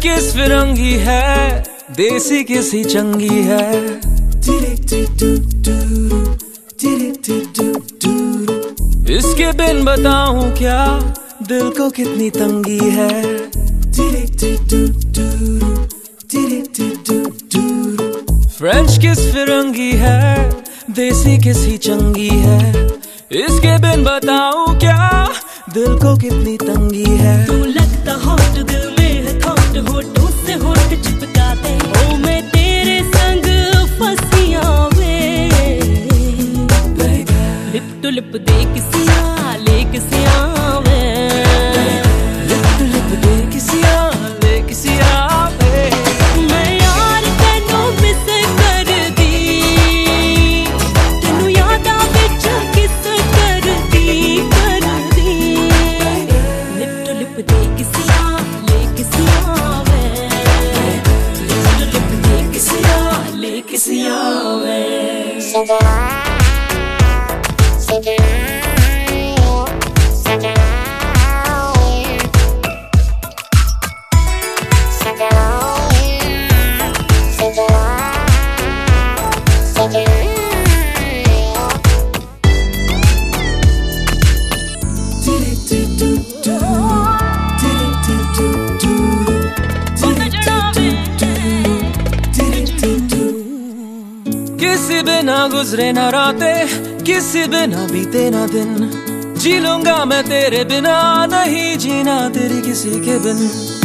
किस फिरंगी है, देसी किसी चंगी है। इसके बिन बताऊं क्या, दिल को कितनी तंगी है। फ्रेंच किस फिरंगी है, देसी किसी चंगी है। इसके बिन बताऊं क्या, दिल को कितनी तंगी है। तू लगता हॉट, दिल में है थॉट, होठों से होठ चिपका दे। ओ मैं तेरे संग फंसियां वे, लिप टू लिप दे किसिया ले किसिया वे, लिप टू लिप दे किसिया ले किसिया वे। मैं यार तेनू मिस कर दी, तेनू याद आवे किस कर दी। लिप टू लिप दे किसिया ले किसिया वे, लिप टू लिप दे किसिया ले किसिया वे। किसी बिना गुजरे ना रातें, किसी बिना बीते ना दिन। जी लूंगा मैं तेरे बिना, नहीं जीना तेरी किसी के बिन।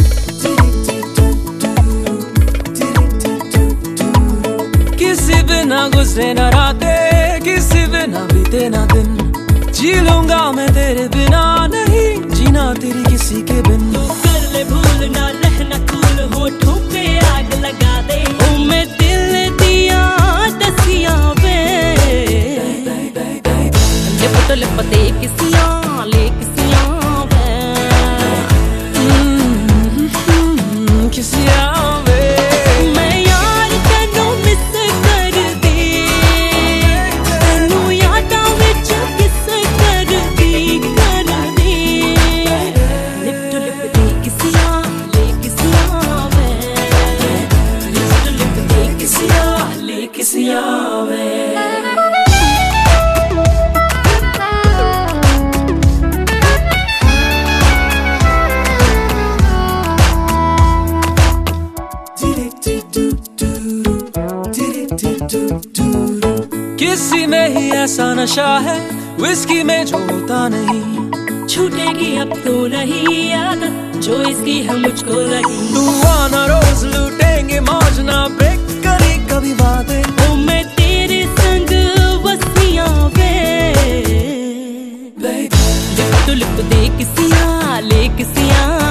किसी बिना गुजरे ना रातें, किसी बिना बीते ना दिन। जी लूंगा मैं तेरे बिना, नहीं जीना तेरी किसी के बिन। तू कर ले भूल ना रहना कूल, होठों पे आग लगा दे। ओ मैं दिल दिया दसिया वे, लिप तो लिप दे किसिया ले किसिया वे, किसिया वे। मैं यार तेनू मिस कर दी, तेनू यादां विच किस कर दी। लिप टू लिप दे किसिया ले किसिया वे, लिप टू लिप दे किसिया ले किसिया वे। किसी में ही ऐसा नशा है, विस्की में जो होता नहीं। छूटेगी अब तो नहीं आदत, जो इसकी है मुझको लगी। तू आना रोज लूटेंगे मौज, ना ब्रेक करी कभी वादे। ओ मैं तेरे संग वसियां वे, लिप टू लिप दे किसिया ले किसिया